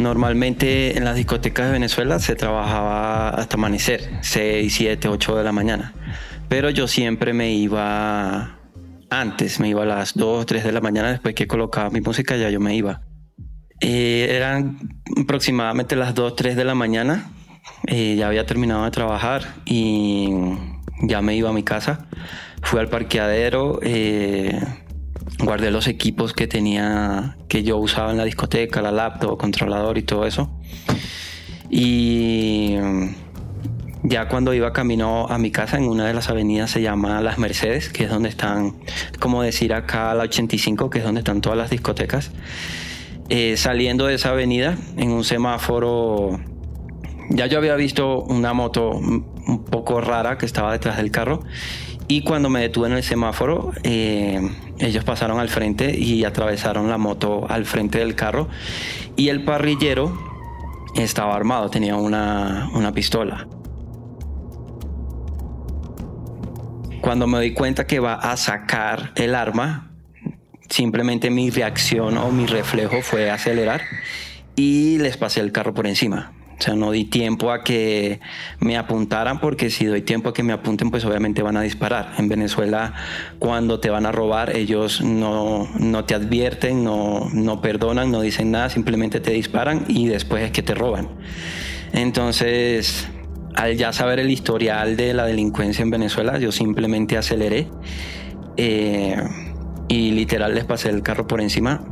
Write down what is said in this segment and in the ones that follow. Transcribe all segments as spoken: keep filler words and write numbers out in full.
Normalmente en las discotecas de Venezuela se trabajaba hasta amanecer, seis, siete, ocho de la mañana. Pero yo siempre me iba antes, me iba a las dos, tres de la mañana. Después que colocaba mi música ya yo me iba. Eh, eran aproximadamente las dos, tres de la mañana. Eh, ya había terminado de trabajar y ya me iba a mi casa. Fui al parqueadero, eh, guardé los equipos que tenía, que yo usaba en la discoteca, la laptop, controlador y todo eso. Y ya cuando iba camino a mi casa, en una de las avenidas se llama Las Mercedes, que es donde están, como decir acá la ochenta y cinco, que es donde están todas las discotecas. Eh, saliendo de esa avenida, en un semáforo, ya yo había visto una moto un poco rara que estaba detrás del carro. Y cuando me detuve en el semáforo, eh, ellos pasaron al frente y atravesaron la moto al frente del carro. Y el parrillero estaba armado, tenía una, una pistola. Cuando me doy cuenta que va a sacar el arma, simplemente mi reacción o mi reflejo fue acelerar y les pasé el carro por encima. O sea, no di tiempo a que me apuntaran, porque si doy tiempo a que me apunten, pues obviamente van a disparar. En Venezuela, cuando te van a robar, ellos no, no te advierten, no, no perdonan, no dicen nada, simplemente te disparan y después es que te roban. Entonces, al ya saber el historial de la delincuencia en Venezuela, yo simplemente aceleré eh, y literal les pasé el carro por encima.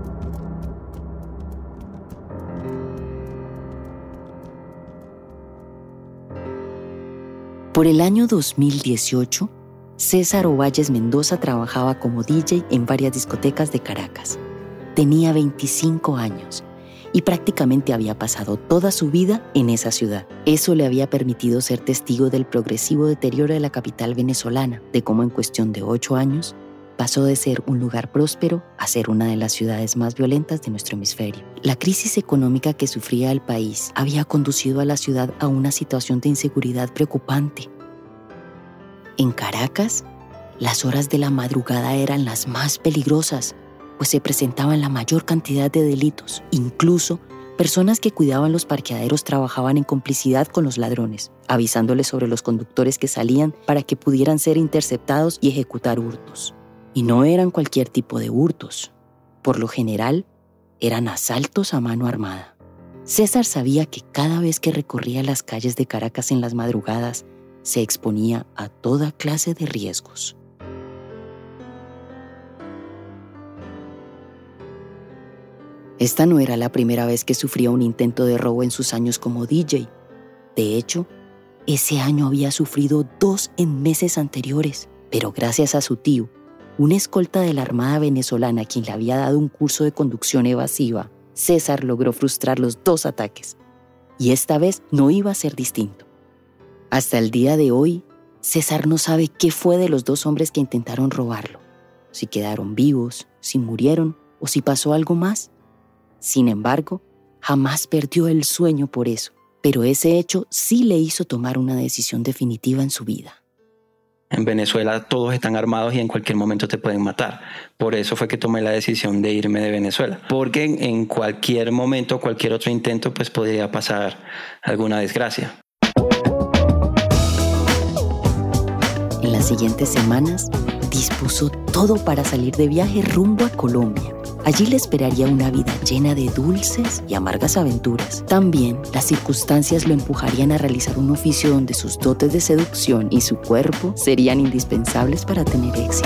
Por el año dos mil dieciocho, César Ovalles Mendoza trabajaba como D J en varias discotecas de Caracas. Tenía veinticinco años y prácticamente había pasado toda su vida en esa ciudad. Eso le había permitido ser testigo del progresivo deterioro de la capital venezolana, de cómo en cuestión de ocho años pasó de ser un lugar próspero a ser una de las ciudades más violentas de nuestro hemisferio. La crisis económica que sufría el país había conducido a la ciudad a una situación de inseguridad preocupante. En Caracas, las horas de la madrugada eran las más peligrosas, pues se presentaban la mayor cantidad de delitos. Incluso, personas que cuidaban los parqueaderos trabajaban en complicidad con los ladrones, avisándoles sobre los conductores que salían para que pudieran ser interceptados y ejecutar hurtos. Y no eran cualquier tipo de hurtos. Por lo general, eran asaltos a mano armada. César sabía que cada vez que recorría las calles de Caracas en las madrugadas, se exponía a toda clase de riesgos. Esta no era la primera vez que sufría un intento de robo en sus años como D J. De hecho, ese año había sufrido dos en meses anteriores, pero gracias a su tío, un escolta de la Armada venezolana quien le había dado un curso de conducción evasiva, César logró frustrar los dos ataques. Y esta vez no iba a ser distinto. Hasta el día de hoy, César no sabe qué fue de los dos hombres que intentaron robarlo. Si quedaron vivos, si murieron o si pasó algo más. Sin embargo, jamás perdió el sueño por eso. Pero ese hecho sí le hizo tomar una decisión definitiva en su vida. En Venezuela todos están armados y en cualquier momento te pueden matar. Por eso fue que tomé la decisión de irme de Venezuela. Porque en cualquier momento, cualquier otro intento, pues podría pasar alguna desgracia. En las siguientes semanas, dispuso todo para salir de viaje rumbo a Colombia. Allí le esperaría una vida llena de dulces y amargas aventuras. También, las circunstancias lo empujarían a realizar un oficio donde sus dotes de seducción y su cuerpo serían indispensables para tener éxito.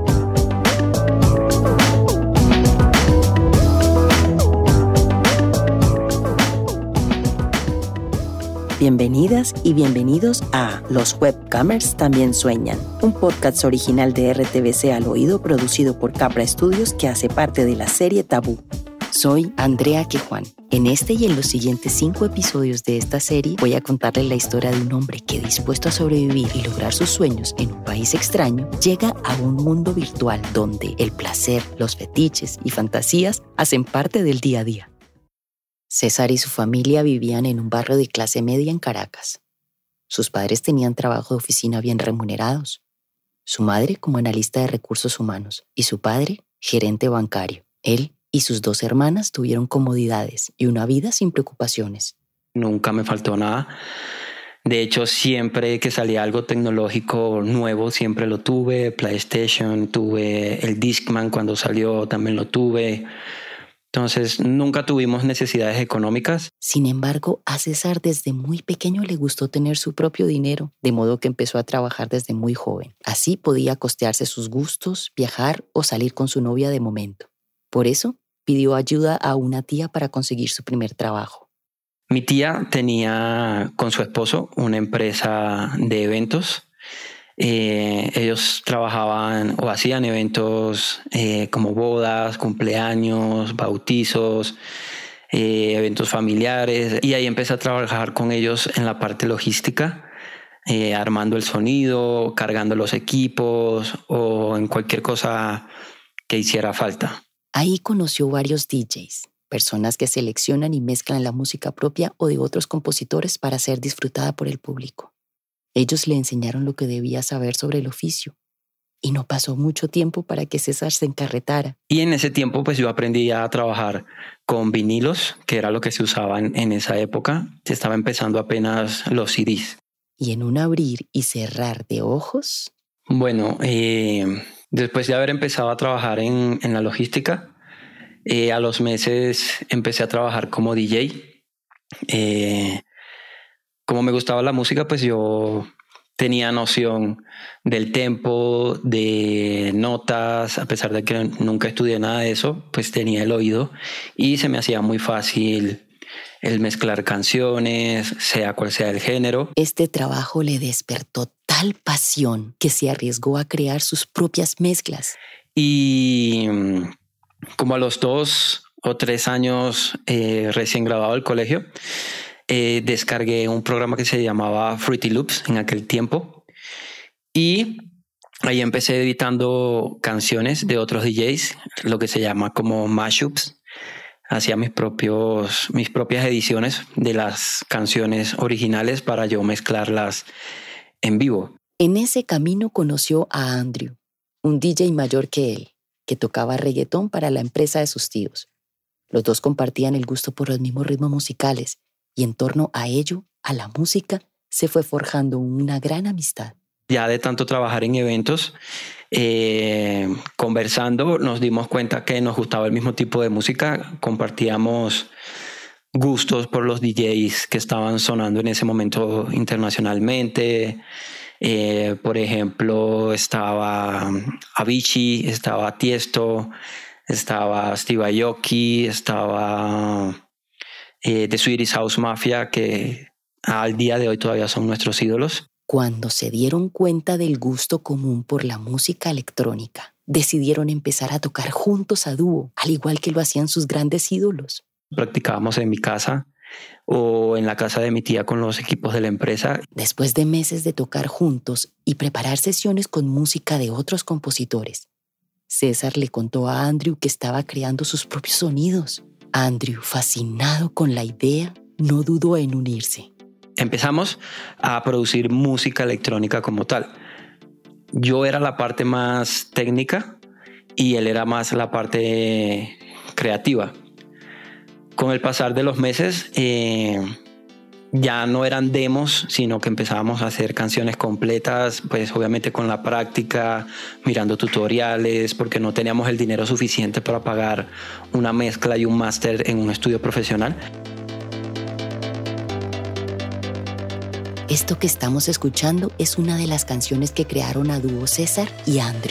Bienvenidas y bienvenidos a Los Webcamers También Sueñan, un podcast original de R T V C Al Oído producido por Capra Studios que hace parte de la serie Tabú. Soy Andrea Quejuan. En este y en los siguientes cinco episodios de esta serie voy a contarles la historia de un hombre que, dispuesto a sobrevivir y lograr sus sueños en un país extraño, llega a un mundo virtual donde el placer, los fetiches y fantasías hacen parte del día a día. César y su familia vivían en un barrio de clase media en Caracas. Sus padres tenían trabajo de oficina bien remunerados. Su madre como analista de recursos humanos y su padre gerente bancario. Él Y sus dos hermanas tuvieron comodidades y una vida sin preocupaciones. Nunca me faltó nada. De hecho, siempre que salía algo tecnológico nuevo, siempre lo tuve. PlayStation, tuve el Discman cuando salió, también lo tuve. Entonces, nunca tuvimos necesidades económicas. Sin embargo, a César desde muy pequeño le gustó tener su propio dinero, de modo que empezó a trabajar desde muy joven. Así podía costearse sus gustos, viajar o salir con su novia de momento. Por eso, pidió ayuda a una tía para conseguir su primer trabajo. Mi tía tenía con su esposo una empresa de eventos. Eh, ellos trabajaban o hacían eventos eh, como bodas, cumpleaños, bautizos, eh, eventos familiares. Y ahí empecé a trabajar con ellos en la parte logística, eh, armando el sonido, cargando los equipos o en cualquier cosa que hiciera falta. Ahí conoció varios D Js, personas que seleccionan y mezclan la música propia o de otros compositores para ser disfrutada por el público. Ellos le enseñaron lo que debía saber sobre el oficio. Y no pasó mucho tiempo para que César se encarretara. Y en ese tiempo pues yo aprendí a trabajar con vinilos, que era lo que se usaba en, en esa época. Se estaba empezando apenas los C Ds. Y en un abrir y cerrar de ojos... Bueno, eh, después de haber empezado a trabajar en, en la logística, eh, a los meses empecé a trabajar como D J. Eh, como me gustaba la música, pues yo tenía noción del tempo, de notas, a pesar de que nunca estudié nada de eso, pues tenía el oído y se me hacía muy fácil el mezclar canciones, sea cual sea el género. Este trabajo le despertó tal pasión que se arriesgó a crear sus propias mezclas. Y como a los dos o tres años eh, recién graduado del colegio, eh, descargué un programa que se llamaba Fruity Loops en aquel tiempo y ahí empecé editando canciones de otros D Js, lo que se llama como mashups. Hacía mis propios, mis propias ediciones de las canciones originales para yo mezclarlas en vivo. En ese camino conoció a Andrew, un D J mayor que él, que tocaba reggaetón para la empresa de sus tíos. Los dos compartían el gusto por los mismos ritmos musicales y en torno a ello, a la música, se fue forjando una gran amistad. Ya de tanto trabajar en eventos, eh, conversando, nos dimos cuenta que nos gustaba el mismo tipo de música, compartíamos gustos por los D Js que estaban sonando en ese momento internacionalmente. Eh, por ejemplo, estaba Avicii, estaba Tiesto, estaba Steve Aoki, estaba eh, The Swedish House Mafia, que al día de hoy todavía son nuestros ídolos. Cuando se dieron cuenta del gusto común por la música electrónica, decidieron empezar a tocar juntos a dúo, al igual que lo hacían sus grandes ídolos. Practicábamos en mi casa o en la casa de mi tía con los equipos de la empresa. Después de meses de tocar juntos y preparar sesiones con música de otros compositores, César le contó a Andrew que estaba creando sus propios sonidos. Andrew, fascinado con la idea, no dudó en unirse. Empezamos a producir música electrónica como tal. Yo era la parte más técnica y él era más la parte creativa. Con el pasar de los meses, eh, ya no eran demos, sino que empezábamos a hacer canciones completas, pues obviamente con la práctica, mirando tutoriales, porque no teníamos el dinero suficiente para pagar una mezcla y un máster en un estudio profesional. Esto que estamos escuchando es una de las canciones que crearon a dúo César y Andrew.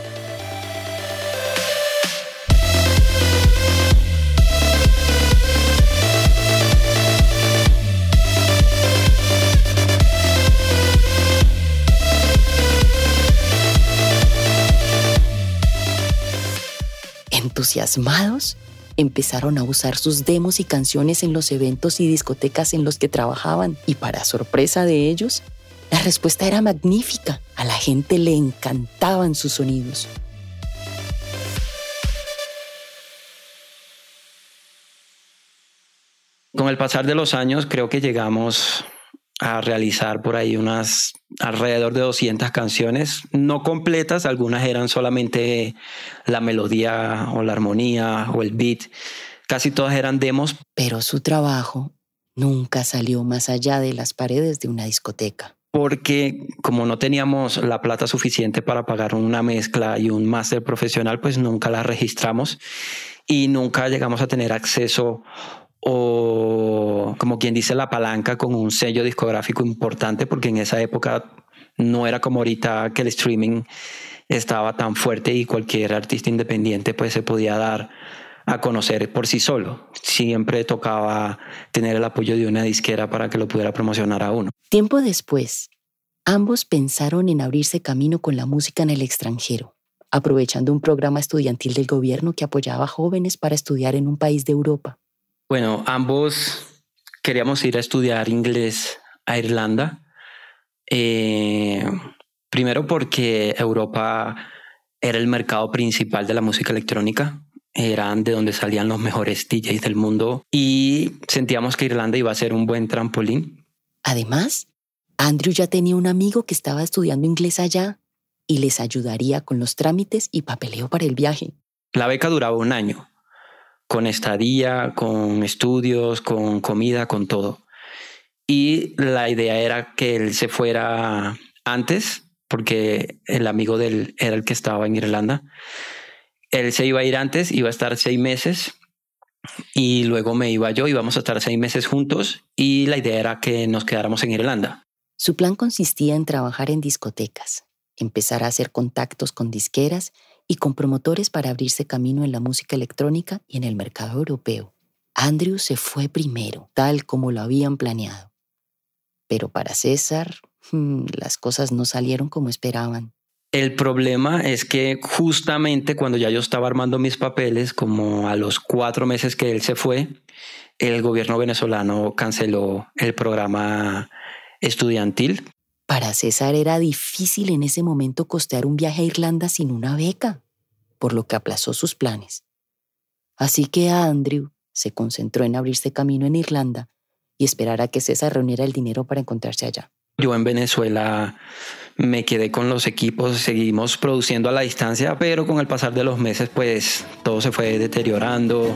Entusiasmados, empezaron a usar sus demos y canciones en los eventos y discotecas en los que trabajaban. Y para sorpresa de ellos, la respuesta era magnífica. A la gente le encantaban sus sonidos. Con el pasar de los años, creo que llegamos a realizar por ahí unas alrededor de doscientas canciones, no completas, algunas eran solamente la melodía o la armonía o el beat, casi todas eran demos. Pero su trabajo nunca salió más allá de las paredes de una discoteca. Porque como no teníamos la plata suficiente para pagar una mezcla y un máster profesional, pues nunca la registramos y nunca llegamos a tener acceso o, como quien dice, la palanca con un sello discográfico importante, porque en esa época no era como ahorita que el streaming estaba tan fuerte y cualquier artista independiente pues se podía dar a conocer por sí solo. Siempre tocaba tener el apoyo de una disquera para que lo pudiera promocionar a uno. Tiempo después, ambos pensaron en abrirse camino con la música en el extranjero, aprovechando un programa estudiantil del gobierno que apoyaba a jóvenes para estudiar en un país de Europa. Bueno, ambos queríamos ir a estudiar inglés a Irlanda. Eh, primero porque Europa era el mercado principal de la música electrónica. Eran de donde salían los mejores D Js del mundo y sentíamos que Irlanda iba a ser un buen trampolín. Además, Andrew ya tenía un amigo que estaba estudiando inglés allá y les ayudaría con los trámites y papeleo para el viaje. La beca duraba un año, con estadía, con estudios, con comida, con todo. Y la idea era que él se fuera antes, porque el amigo de él era el que estaba en Irlanda. Él se iba a ir antes, iba a estar seis meses y luego me iba yo, íbamos a estar seis meses juntos y la idea era que nos quedáramos en Irlanda. Su plan consistía en trabajar en discotecas, empezar a hacer contactos con disqueras y con promotores para abrirse camino en la música electrónica y en el mercado europeo. Andrew se fue primero, tal como lo habían planeado. Pero para César, hmm, las cosas no salieron como esperaban. El problema es que justamente cuando ya yo estaba armando mis papeles, como a los cuatro meses que él se fue, el gobierno venezolano canceló el programa estudiantil. Para César era difícil en ese momento costear un viaje a Irlanda sin una beca, por lo que aplazó sus planes. Así que Andrew se concentró en abrirse camino en Irlanda y esperar a que César reuniera el dinero para encontrarse allá. Yo en Venezuela me quedé con los equipos, seguimos produciendo a la distancia, pero con el pasar de los meses pues todo se fue deteriorando.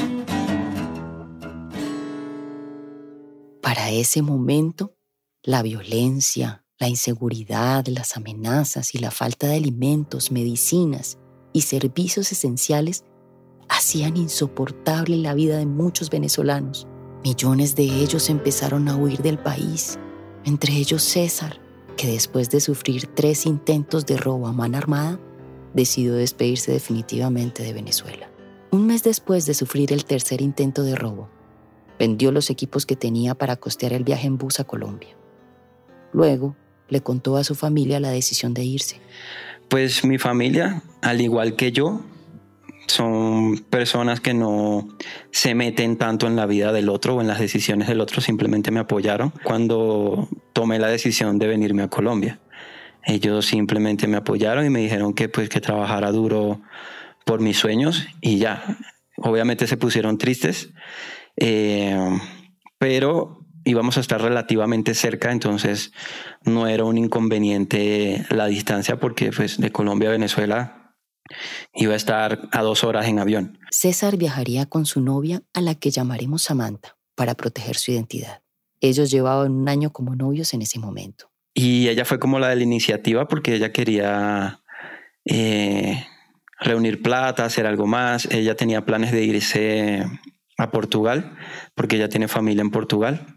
Para ese momento, la violencia, la inseguridad, las amenazas y la falta de alimentos, medicinas y servicios esenciales hacían insoportable la vida de muchos venezolanos. Millones de ellos empezaron a huir del país, entre ellos César, que después de sufrir tres intentos de robo a mano armada, decidió despedirse definitivamente de Venezuela. Un mes después de sufrir el tercer intento de robo, vendió los equipos que tenía para costear el viaje en bus a Colombia. Luego, le contó a su familia la decisión de irse. Pues mi familia, al igual que yo, son personas que no se meten tanto en la vida del otro o en las decisiones del otro, simplemente me apoyaron cuando tomé la decisión de venirme a Colombia. Ellos simplemente me apoyaron y me dijeron que pues que trabajara duro por mis sueños y ya. Obviamente se pusieron tristes, eh, pero íbamos a estar relativamente cerca, entonces no era un inconveniente la distancia porque pues de Colombia a Venezuela iba a estar a dos horas en avión. César viajaría con su novia, a la que llamaremos Samantha, para proteger su identidad. Ellos llevaban un año como novios en ese momento. Y ella fue como la de la iniciativa porque ella quería eh, reunir plata, hacer algo más. Ella tenía planes de irse a Portugal porque ella tiene familia en Portugal.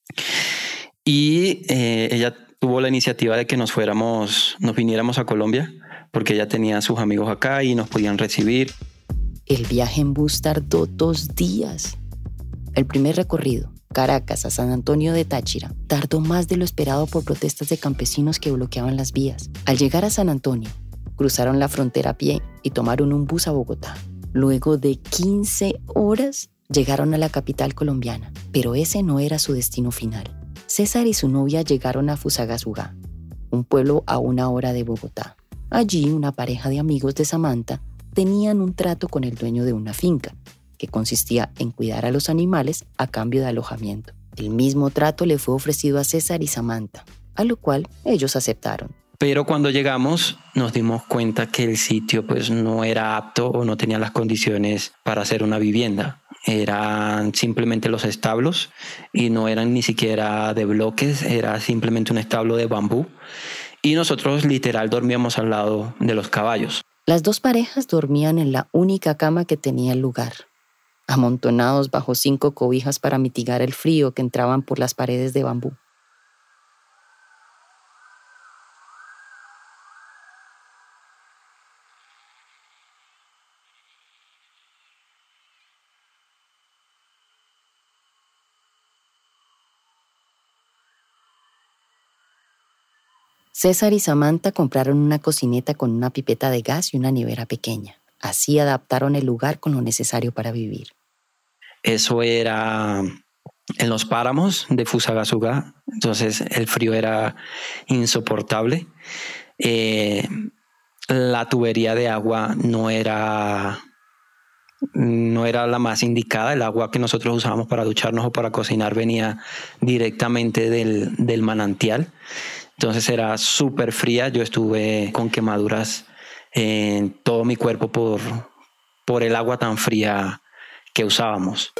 Y eh, ella tuvo la iniciativa de que nos fuéramos, nos viniéramos a Colombia porque ella tenía a sus amigos acá y nos podían recibir. El viaje en bus tardó dos días. El primer recorrido, Caracas a San Antonio de Táchira, tardó más de lo esperado por protestas de campesinos que bloqueaban las vías. Al llegar a San Antonio, cruzaron la frontera a pie y tomaron un bus a Bogotá. Luego de quince horas, llegaron a la capital colombiana, pero ese no era su destino final. César y su novia llegaron a Fusagasugá, un pueblo a una hora de Bogotá. Allí, una pareja de amigos de Samantha tenían un trato con el dueño de una finca, que consistía en cuidar a los animales a cambio de alojamiento. El mismo trato le fue ofrecido a César y Samantha, a lo cual ellos aceptaron. Pero cuando llegamos nos dimos cuenta que el sitio pues no era apto o no tenía las condiciones para hacer una vivienda. Eran simplemente los establos y no eran ni siquiera de bloques, era simplemente un establo de bambú. Y nosotros literal dormíamos al lado de los caballos. Las dos parejas dormían en la única cama que tenía el lugar, amontonados bajo cinco cobijas para mitigar el frío que entraban por las paredes de bambú. César y Samantha compraron una cocineta con una pipeta de gas y una nevera pequeña. Así adaptaron el lugar con lo necesario para vivir. Eso era en los páramos de Fusagasugá, entonces el frío era insoportable. Eh, la tubería de agua no era, no era la más indicada. El agua que nosotros usábamos para ducharnos o para cocinar venía directamente del, del manantial. Entonces era súper fría. Yo estuve con quemaduras en todo mi cuerpo por, por el agua tan fría que usábamos.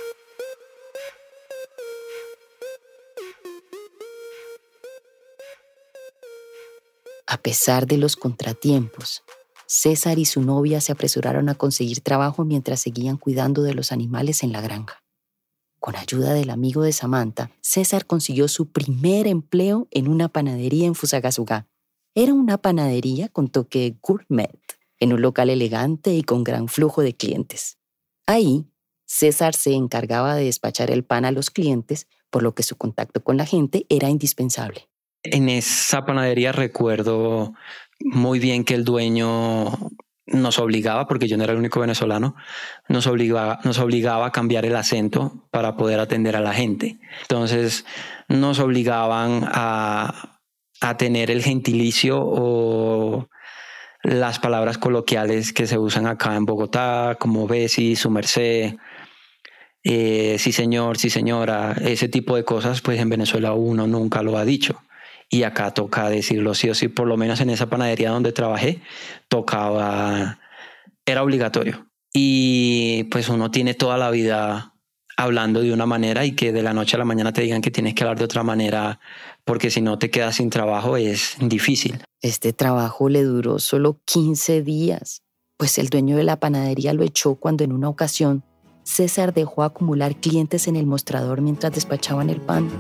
A pesar de los contratiempos, César y su novia se apresuraron a conseguir trabajo mientras seguían cuidando de los animales en la granja. Con ayuda del amigo de Samantha, César consiguió su primer empleo en una panadería en Fusagasugá. Era una panadería con toque gourmet, en un local elegante y con gran flujo de clientes. Ahí, César se encargaba de despachar el pan a los clientes, por lo que su contacto con la gente era indispensable. En esa panadería recuerdo muy bien que el dueño nos obligaba, porque yo no era el único venezolano, nos obligaba, nos obligaba a cambiar el acento para poder atender a la gente. Entonces nos obligaban a, a tener el gentilicio o las palabras coloquiales que se usan acá en Bogotá, como besi, su merced, eh, sí señor, sí señora, ese tipo de cosas, pues en Venezuela uno nunca lo ha dicho. Y acá toca decirlo sí o sí, por lo menos en esa panadería donde trabajé, tocaba, era obligatorio. Y pues uno tiene toda la vida hablando de una manera y que de la noche a la mañana te digan que tienes que hablar de otra manera porque si no te quedas sin trabajo es difícil. Este trabajo le duró solo quince días, pues el dueño de la panadería lo echó cuando en una ocasión César dejó acumular clientes en el mostrador mientras despachaban el pan.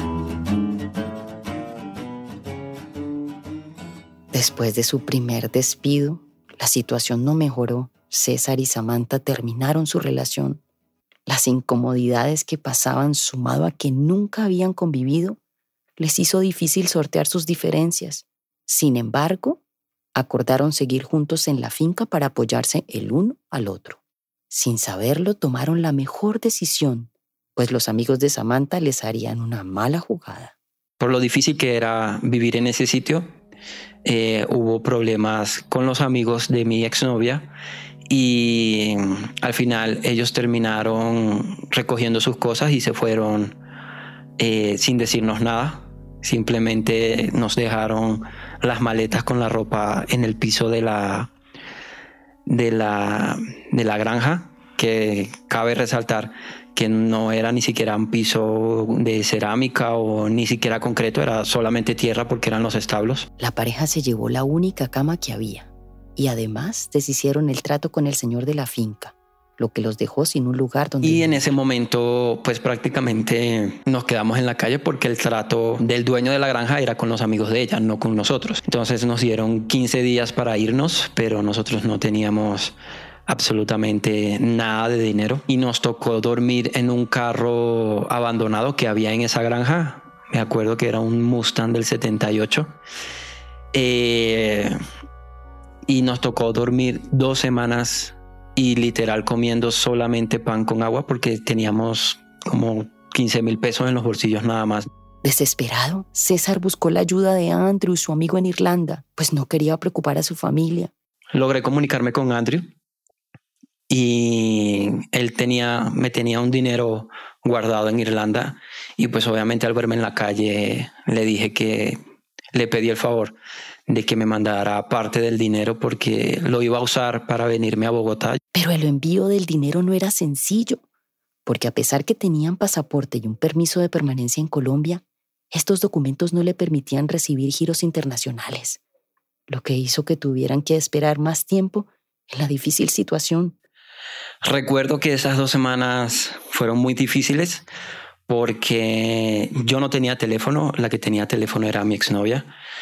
Después de su primer despido, la situación no mejoró. César y Samantha terminaron su relación. Las incomodidades que pasaban, sumado a que nunca habían convivido, les hizo difícil sortear sus diferencias. Sin embargo, acordaron seguir juntos en la finca para apoyarse el uno al otro. Sin saberlo, tomaron la mejor decisión, pues los amigos de Samantha les harían una mala jugada. Por lo difícil que era vivir en ese sitio, Eh, hubo problemas con los amigos de mi exnovia y al final ellos terminaron recogiendo sus cosas y se fueron eh, sin decirnos nada. Simplemente nos dejaron las maletas con la ropa en el piso de la, de la, de la granja, que cabe resaltar que no era ni siquiera un piso de cerámica o ni siquiera concreto, era solamente tierra porque eran los establos. La pareja se llevó la única cama que había y además deshicieron el trato con el señor de la finca, lo que los dejó sin un lugar donde... Y en ese momento pues prácticamente nos quedamos en la calle porque el trato del dueño de la granja era con los amigos de ella, no con nosotros. Entonces nos dieron quince días para irnos, pero nosotros no teníamos absolutamente nada de dinero y nos tocó dormir en un carro abandonado que había en esa granja. Me acuerdo que era un Mustang del setenta y ocho eh, y nos tocó dormir dos semanas y literal comiendo solamente pan con agua porque teníamos como quince mil pesos en los bolsillos nada más. Desesperado, César buscó la ayuda de Andrew, su amigo en Irlanda, pues no quería preocupar a su familia. Logré comunicarme con Andrew y él tenía, me tenía un dinero guardado en Irlanda y pues obviamente al verme en la calle le dije que le pedí el favor de que me mandara parte del dinero porque lo iba a usar para venirme a Bogotá. Pero el envío del dinero no era sencillo, porque a pesar que tenían pasaporte y un permiso de permanencia en Colombia, estos documentos no le permitían recibir giros internacionales, lo que hizo que tuvieran que esperar más tiempo en la difícil situación. Recuerdo que esas dos semanas fueron muy difíciles porque yo no tenía teléfono, la que tenía teléfono era mi exnovia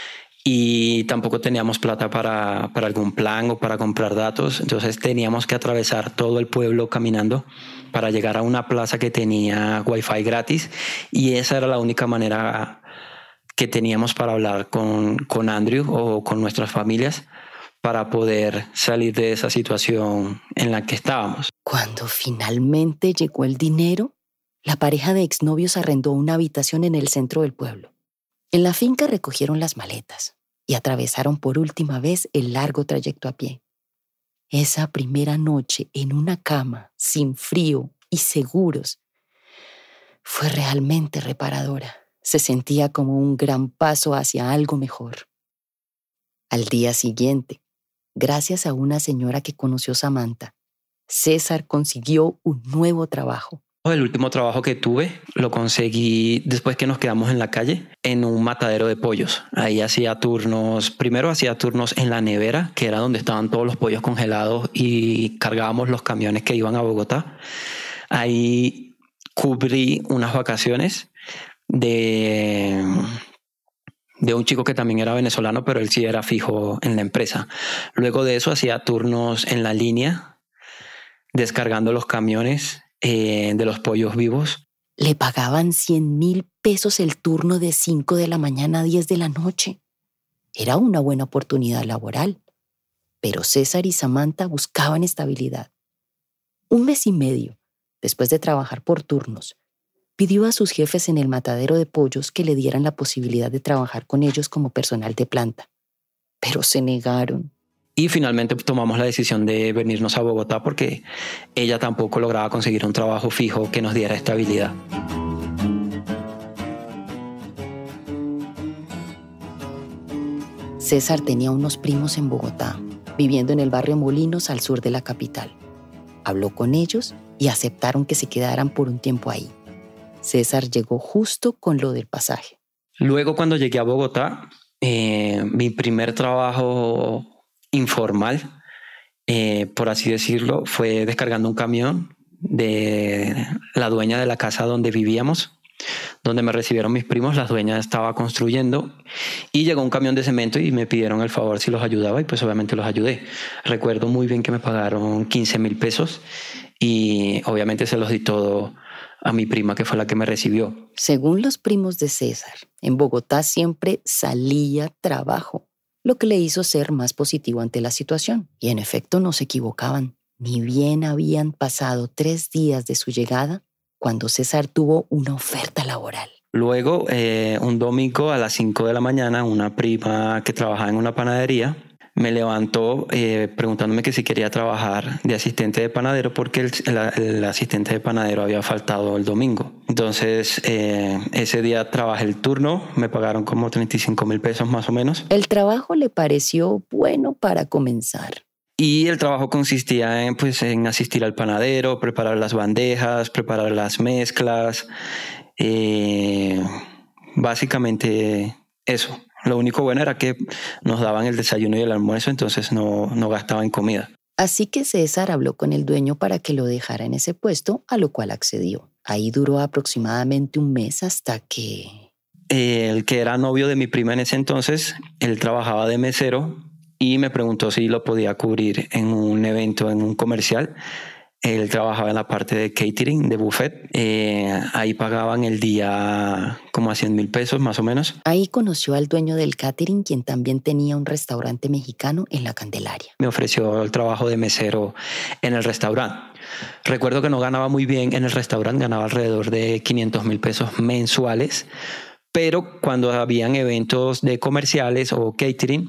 y tampoco teníamos plata para, para algún plan o para comprar datos, entonces teníamos que atravesar todo el pueblo caminando para llegar a una plaza que tenía wifi gratis y esa era la única manera que teníamos para hablar con, con Andrew o con nuestras familias para poder salir de esa situación en la que estábamos. Cuando finalmente llegó el dinero, la pareja de exnovios arrendó una habitación en el centro del pueblo. En la finca recogieron las maletas y atravesaron por última vez el largo trayecto a pie. Esa primera noche en una cama, sin frío y seguros, fue realmente reparadora. Se sentía como un gran paso hacia algo mejor. Al día siguiente, gracias a una señora que conoció Samantha, César consiguió un nuevo trabajo. El último trabajo que tuve lo conseguí después que nos quedamos en la calle en un matadero de pollos. Ahí hacía turnos, primero hacía turnos en la nevera, que era donde estaban todos los pollos congelados y cargábamos los camiones que iban a Bogotá. Ahí cubrí unas vacaciones de, de un chico que también era venezolano, pero él sí era fijo en la empresa. Luego de eso hacía turnos en la línea, descargando los camiones eh, de los pollos vivos. Le pagaban cien mil pesos el turno de cinco de la mañana a diez de la noche. Era una buena oportunidad laboral, pero César y Samantha buscaban estabilidad. Un mes y medio, después de trabajar por turnos, pidió a sus jefes en el matadero de pollos que le dieran la posibilidad de trabajar con ellos como personal de planta, pero se negaron. Y finalmente tomamos la decisión de venirnos a Bogotá porque ella tampoco lograba conseguir un trabajo fijo que nos diera estabilidad. César tenía unos primos en Bogotá, viviendo en el barrio Molinos al sur de la capital. Habló con ellos y aceptaron que se quedaran por un tiempo ahí. César llegó justo con lo del pasaje. Luego, cuando llegué a Bogotá, eh, mi primer trabajo informal, eh, por así decirlo, fue descargando un camión de la dueña de la casa donde vivíamos, donde me recibieron mis primos. La dueña estaba construyendo y llegó un camión de cemento y me pidieron el favor si los ayudaba y pues obviamente los ayudé. Recuerdo muy bien que me pagaron quince mil pesos y obviamente se los di todo a mi prima, que fue la que me recibió. Según los primos de César, en Bogotá siempre salía trabajo, lo que le hizo ser más positivo ante la situación. Y en efecto no se equivocaban. Ni bien habían pasado tres días de su llegada cuando César tuvo una oferta laboral. Luego, eh, un domingo a las cinco de la mañana, una prima que trabajaba en una panadería me levantó eh, preguntándome que si quería trabajar de asistente de panadero porque el, el, el asistente de panadero había faltado el domingo. Entonces, eh, ese día trabajé el turno, me pagaron como treinta y cinco mil pesos más o menos. El trabajo le pareció bueno para comenzar. Y el trabajo consistía en, pues, en asistir al panadero, preparar las bandejas, preparar las mezclas, eh, básicamente eso. Lo único bueno era que nos daban el desayuno y el almuerzo, entonces no, no gastaba en comida. Así que César habló con el dueño para que lo dejara en ese puesto, a lo cual accedió. Ahí duró aproximadamente un mes hasta que... El que era novio de mi prima en ese entonces, él trabajaba de mesero y me preguntó si lo podía cubrir en un evento, en un comercial. Él trabajaba en la parte de catering, de buffet. Eh, ahí pagaban el día como a cien mil pesos más o menos. Ahí conoció al dueño del catering, quien también tenía un restaurante mexicano en La Candelaria. Me ofreció el trabajo de mesero en el restaurante. Recuerdo que no ganaba muy bien en el restaurante, ganaba alrededor de quinientos mil pesos mensuales, pero cuando habían eventos de comerciales o catering,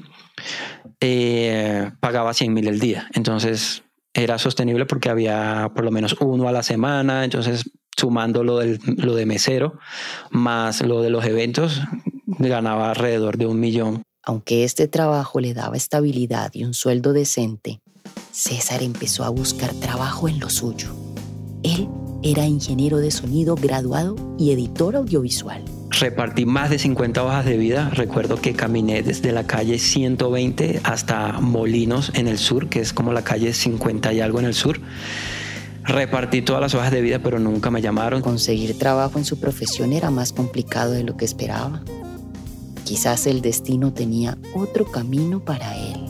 eh, pagaba cien mil el día. Entonces era sostenible porque había por lo menos uno a la semana, entonces sumando lo, del, lo de mesero, más lo de los eventos, ganaba alrededor de un millón. Aunque este trabajo le daba estabilidad y un sueldo decente, César empezó a buscar trabajo en lo suyo. Él era ingeniero de sonido graduado y editor audiovisual. Repartí más de cincuenta hojas de vida. Recuerdo que caminé desde la calle ciento veinte hasta Molinos en el sur, que es como la calle cincuenta y algo en el sur. Repartí todas las hojas de vida, pero nunca me llamaron. Conseguir trabajo en su profesión era más complicado de lo que esperaba. Quizás el destino tenía otro camino para él.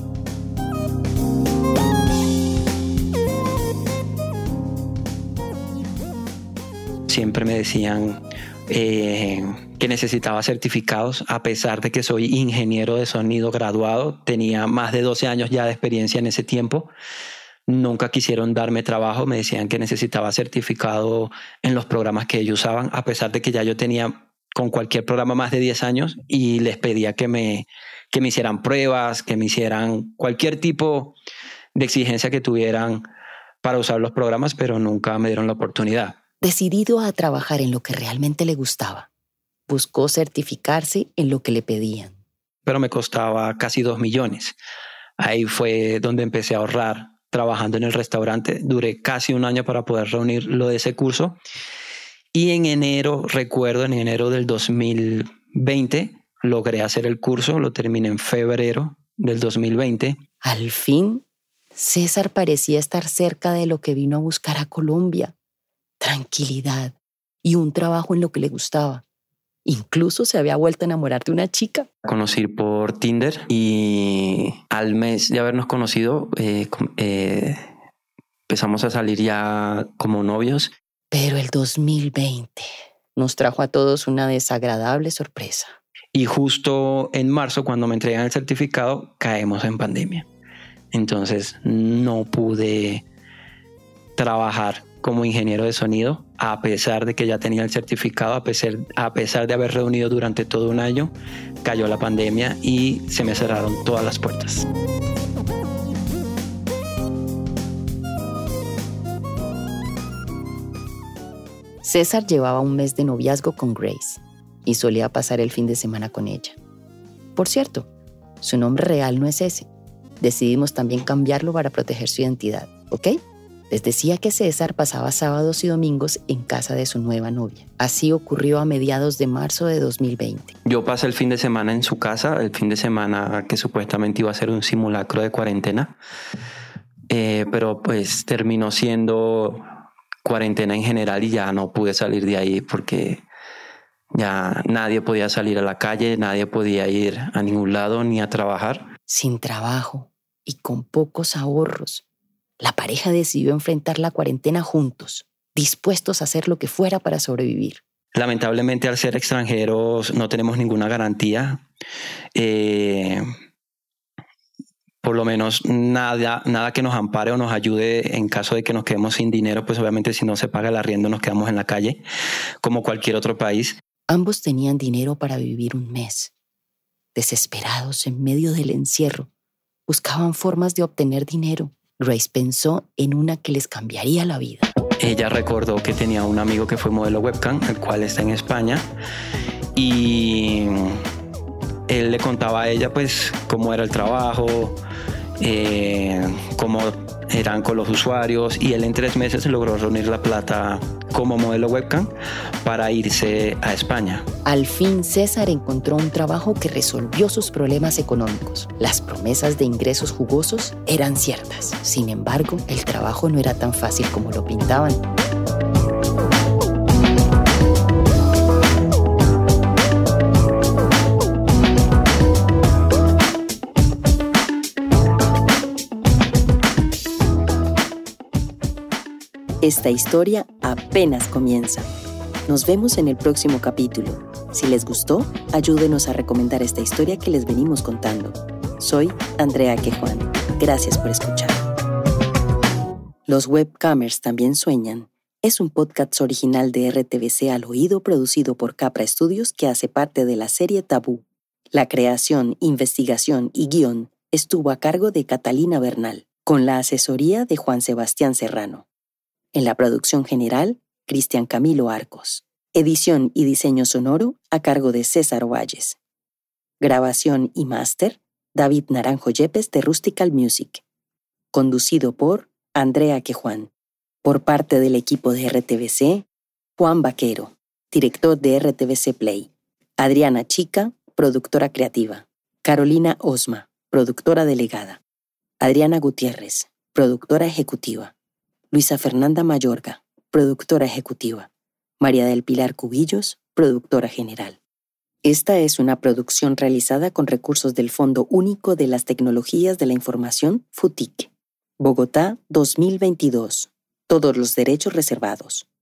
Siempre me decían eh, que necesitaba certificados, a pesar de que soy ingeniero de sonido graduado. Tenía más de doce años ya de experiencia en ese tiempo. Nunca quisieron darme trabajo. Me decían que necesitaba certificado en los programas que ellos usaban, a pesar de que ya yo tenía con cualquier programa más de diez años y les pedía que me, que me hicieran pruebas, que me hicieran cualquier tipo de exigencia que tuvieran para usar los programas, pero nunca me dieron la oportunidad. Decidido a trabajar en lo que realmente le gustaba, buscó certificarse en lo que le pedían. Pero me costaba casi dos millones. Ahí fue donde empecé a ahorrar trabajando en el restaurante. Duré casi un año para poder reunir lo de ese curso. Y en enero, recuerdo, en enero del dos mil veinte, logré hacer el curso. Lo terminé en febrero del dos mil veinte. Al fin, César parecía estar cerca de lo que vino a buscar a Colombia. Tranquilidad y un trabajo en lo que le gustaba. Incluso se había vuelto a enamorar de una chica. Conocí por Tinder y al mes de habernos conocido eh, eh, empezamos a salir ya como novios. Pero el dos mil veinte nos trajo a todos una desagradable sorpresa. Y justo en marzo, cuando me entregan el certificado, caemos en pandemia. Entonces no pude trabajar como ingeniero de sonido, a pesar de que ya tenía el certificado, a pesar, a pesar de haber reunido durante todo un año. Cayó la pandemia y se me cerraron todas las puertas. César llevaba un mes de noviazgo con Grace y solía pasar el fin de semana con ella. Por cierto, su nombre real no es ese. Decidimos también cambiarlo para proteger su identidad, ¿ok? Les decía que César pasaba sábados y domingos en casa de su nueva novia. Así ocurrió a mediados de marzo de dos mil veinte. Yo pasé el fin de semana en su casa, el fin de semana que supuestamente iba a ser un simulacro de cuarentena, eh, pero pues terminó siendo cuarentena en general y ya no pude salir de ahí porque ya nadie podía salir a la calle, nadie podía ir a ningún lado ni a trabajar. Sin trabajo y con pocos ahorros, la pareja decidió enfrentar la cuarentena juntos, dispuestos a hacer lo que fuera para sobrevivir. Lamentablemente, al ser extranjeros, no tenemos ninguna garantía. Eh, por lo menos nada, nada que nos ampare o nos ayude en caso de que nos quedemos sin dinero. Pues obviamente si no se paga el arriendo nos quedamos en la calle, como cualquier otro país. Ambos tenían dinero para vivir un mes. Desesperados en medio del encierro, buscaban formas de obtener dinero. Grace pensó en una que les cambiaría la vida. Ella recordó que tenía un amigo que fue modelo webcam, el cual está en España, y él le contaba a ella pues cómo era el trabajo, eh, cómo eran con los usuarios, y él en tres meses logró reunir la plata como modelo webcam para irse a España. Al fin César encontró un trabajo que resolvió sus problemas económicos. Las promesas de ingresos jugosos eran ciertas. Sin embargo, el trabajo no era tan fácil como lo pintaban. Esta historia apenas comienza. Nos vemos en el próximo capítulo. Si les gustó, ayúdenos a recomendar esta historia que les venimos contando. Soy Andrea Quejuan. Gracias por escuchar. Los webcamers también sueñan. Es un podcast original de R T V C Al Oído producido por Capra Studios que hace parte de la serie Tabú. La creación, investigación y guión estuvo a cargo de Catalina Bernal, con la asesoría de Juan Sebastián Serrano. En la producción general, Cristian Camilo Arcos. Edición y diseño sonoro a cargo de César Ovalles. Grabación y máster, David Naranjo Yepes de Rustical Music. Conducido por Andrea Quejuan. Por parte del equipo de R T V C, Juan Vaquero, director de R T V C Play. Adriana Chica, productora creativa. Carolina Osma, productora delegada. Adriana Gutiérrez, productora ejecutiva. Luisa Fernanda Mayorga, productora ejecutiva. María del Pilar Cubillos, productora general. Esta es una producción realizada con recursos del Fondo Único de las Tecnologías de la Información, FUTIC. Bogotá, dos mil veintidós. Todos los derechos reservados.